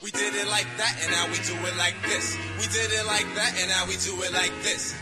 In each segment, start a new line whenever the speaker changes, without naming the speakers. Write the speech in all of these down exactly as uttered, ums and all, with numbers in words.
We did it like that, and now we do it like this. We did it like that, and now we do it like this.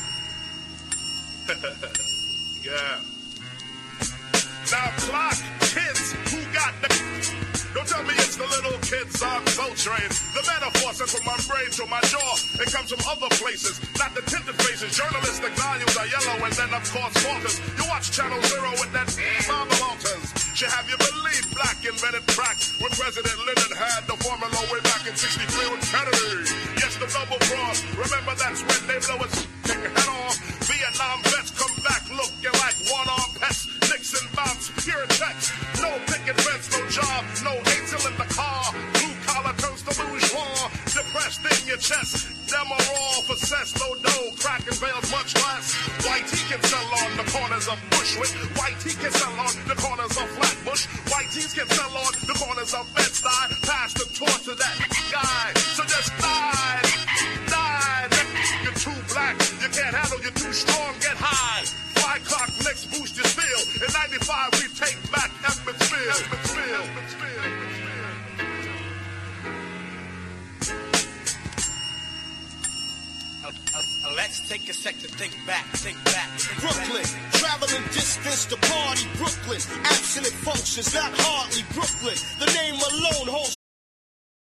Yeah. Now, clock, kids, who got the... Don't tell me it's the little kids on Soul Train. The metaphor sent from my brain to my jaw. It comes from other places, not the tinted faces. Journalistic values are yellow, and then, of course, falters. You watch Channel Zero with that Marvel Alters. Should have you believe black invented crack when President Lyndon had the formula way back in sixty-three with Kennedy. Yes, the double cross. Remember, that's when they blow his head off. Vietnam vets come back looking like one-armed pets. Nixon bounce, pure text. No picket fence, no job, no angel in the car. Blue collar turns to bourgeois. Depressed in your chest. Them are all possessed, no dough. Crack and veils much less. White he can sell on the corners of Bushwick. White he can sell on the corners of Flatbush. White tees can sell on the corners of Bed-Stuy. Pass the torch to that guy. So just die, die. You're too black, you can't handle, you're too strong, get high. Fly clock, next boost your steel. In ninety-five, we take back Emmetsville. Emmetsville. Emmetsville.
Uh, uh, let's take a sec to think back, think back.